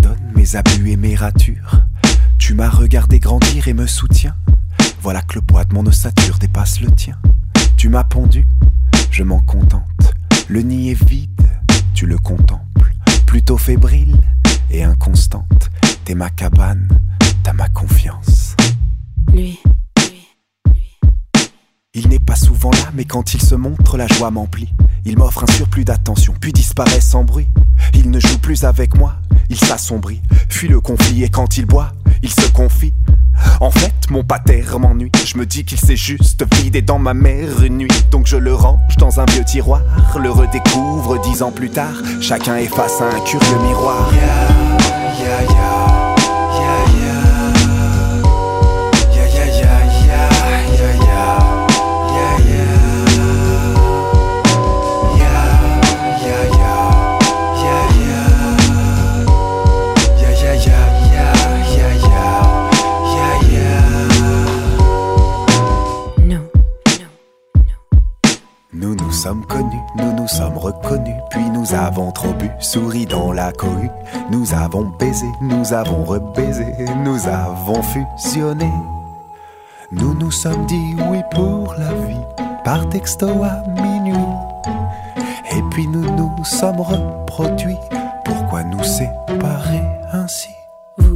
pardonnes mes abus et mes ratures. Tu m'as regardé grandir et me soutiens. Voilà que le poids de mon ossature dépasse le tien. Tu m'as pondu, je m'en contente. Le nid est vide, tu le contemples. Plutôt fébrile et inconstante. T'es ma cabane, t'as ma confiance. Lui. Il n'est pas souvent là, mais quand il se montre, la joie m'emplit. Il m'offre un surplus d'attention, puis disparaît sans bruit. Il ne joue plus avec moi, il s'assombrit. Fuit le conflit et quand il boit, il se confie. En fait, mon pater m'ennuie. Je me dis qu'il s'est juste vidé dans ma mère une nuit. Donc je le range dans un vieux tiroir. Le redécouvre 10 ans plus tard. Chacun est face à un curieux miroir. Yeah, yeah, yeah. Nous nous sommes connus, nous nous sommes reconnus, puis nous avons trop bu, souri dans la cohue. Nous avons baisé, nous avons rebaisé, nous avons fusionné. Nous nous sommes dit oui pour la vie, par texto à minuit. Et puis nous nous sommes reproduits, pourquoi nous séparer ainsi? Vous.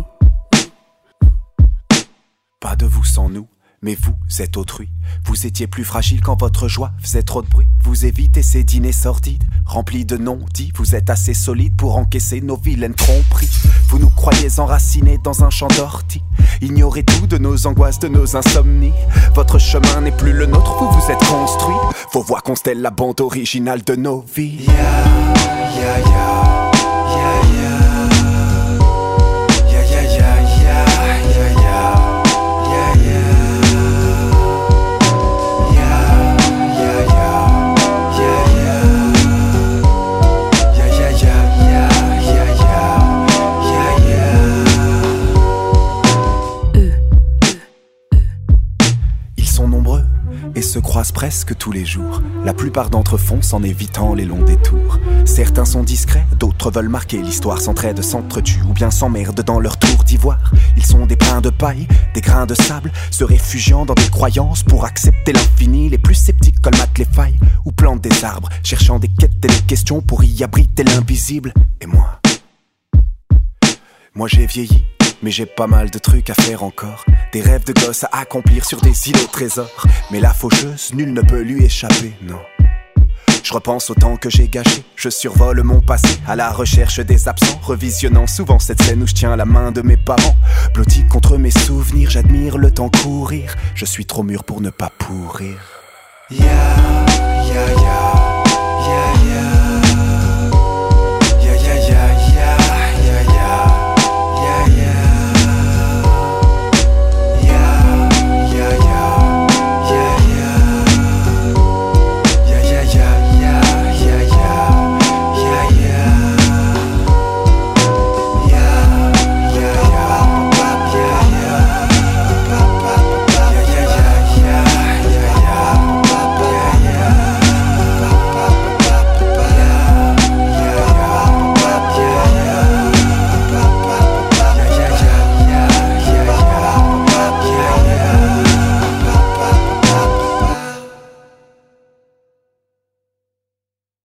Pas de vous sans nous. Mais vous êtes autrui, vous étiez plus fragile quand votre joie faisait trop de bruit. Vous évitez ces dîners sordides, remplis de non-dits. Vous êtes assez solide pour encaisser nos vilaines tromperies. Vous nous croyez enracinés dans un champ d'ortie. Ignorez tout de nos angoisses, de nos insomnies. Votre chemin n'est plus le nôtre, vous vous êtes construit. Vos voix constellent la bande originale de nos vies. Yeah, yeah, yeah. Se croisent presque tous les jours. La plupart d'entre eux foncent en évitant les longs détours. Certains sont discrets, d'autres veulent marquer l'histoire. S'entraident, s'entretuent ou bien s'emmerdent dans leur tour d'ivoire. Ils sont des brins de paille, des grains de sable, se réfugiant dans des croyances pour accepter l'infini. Les plus sceptiques colmatent les failles ou plantent des arbres, cherchant des quêtes et des questions pour y abriter l'invisible. Et moi j'ai vieilli, mais j'ai pas mal de trucs à faire encore. Des rêves de gosse à accomplir sur des îlots trésors. Mais la faucheuse, nul ne peut lui échapper, non. Je repense au temps que j'ai gâché. Je survole mon passé à la recherche des absents, revisionnant souvent cette scène où je tiens la main de mes parents. Blotti contre mes souvenirs, j'admire le temps courir. Je suis trop mûr pour ne pas pourrir. Yeah, yeah, yeah.